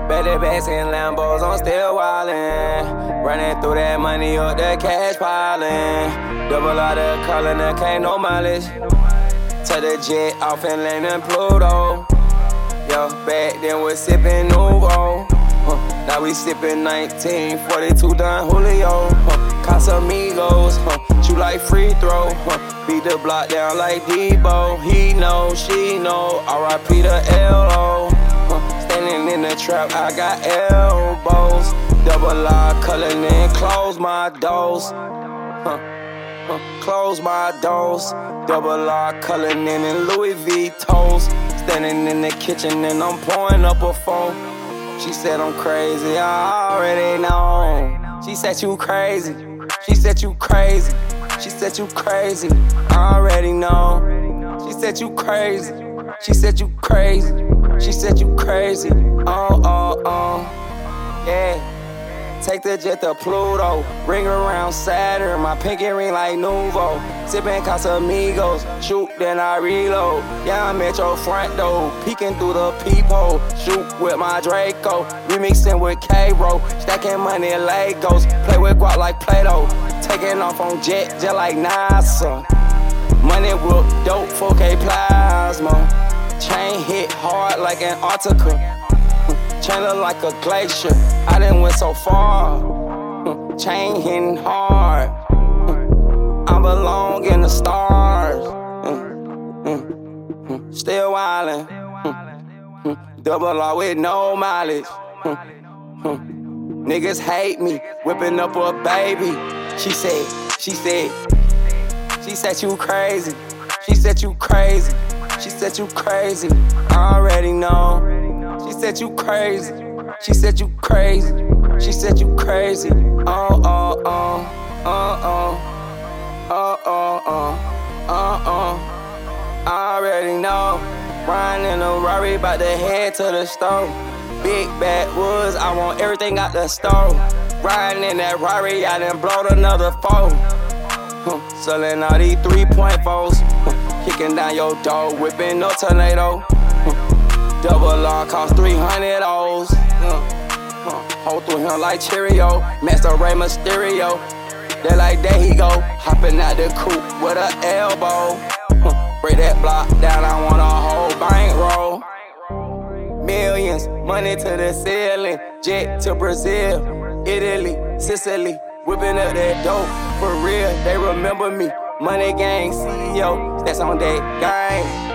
Belly bags and Lambos, I'm still wildin'. Running through that money up the cash piling. Double out of calling, there can't no mileage. Turn the jet off and land in Pluto. Yo, back then we're sippin' Nuvo. Now we sippin' 1942 Don Julio. Casamigos, shoot like free throw. Beat the block down like Debo. He know, she know. R.I.P. to L.O. Standing in the trap, I got elbows. Double R, cullin' in, close my doors. Close my doors. Double R, cullin' in Louis V toes. Standing in the kitchen and I'm pouring up a phone. She said I'm crazy, I already know. She said you crazy. She said you crazy. She said you crazy. I already know. She said you crazy. She said you crazy. She said you crazy. Yeah. Take the jet to Pluto. Ring around Saturn. My pinky ring like Nuvo. Sippin' Casamigos. Shoot, then I reload. Yeah, I'm at your front door. Peeking through the peephole. Shoot with my Draco. Remixing with K-Bro. Stacking money in Legos. Play with guap like Play-Doh. Taking off on jet just like NASA. Money whoop dope 4K plasma. Chain hit hard like Antarctica. Chain look like a glacier. I done went so far. Chain hitting hard. I belong in the stars. Still wildin'. Double R with no mileage. Niggas hate me. Whipping up a baby. She said you crazy. She said you crazy. She said you crazy. I already know. She said you crazy. She said you crazy. She said you crazy. I already know. Riding in a Rari, bout to head to the store. Big backwoods, I want everything out the store. Riding in that Rari, I done blowed another foe. Selling all these 3.4s. Kicking down your door, whipping no tornado. Double R cost 300 O's. Hold through him like Cheerio. Master Ray Mysterio. They like, there he go. Hopping out the coupe with an elbow. Break that block down, I want a whole bankroll. Millions, money to the ceiling. Jet to Brazil, Italy, Sicily. Whipping up that dope, for real, they remember me. Money gang CEO, that's on that gang.